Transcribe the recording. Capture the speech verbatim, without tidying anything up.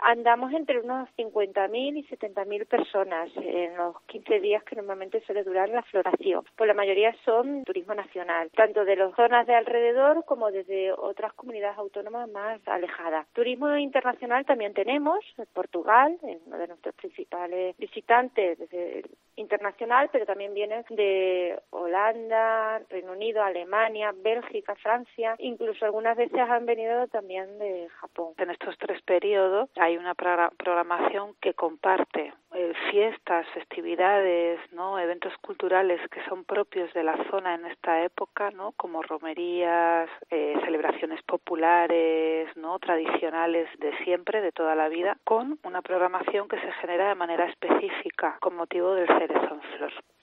andamos entre unos cincuenta mil y setenta mil personas en los quince días que normalmente suele durar la floración. Pues la mayoría son turismo nacional, tanto de las zonas de alrededor como desde otras comunidades autónomas más alejadas. Turismo internacional también tenemos, en Portugal, es uno de nuestros principales visitantes desde internacional, pero también vienen de Holanda, Reino Unido, Alemania, Bélgica, Francia, incluso algunas veces han venido también de Japón. En estos tres periodos hay una programación que comparte eh, fiestas, festividades, ¿no? Eventos culturales que son propios de la zona en esta época, ¿no? Como romerías, eh, celebraciones populares, ¿no? Tradicionales de siempre, de toda la vida, con una programación que se genera de manera específica con motivo del cerezo en flor.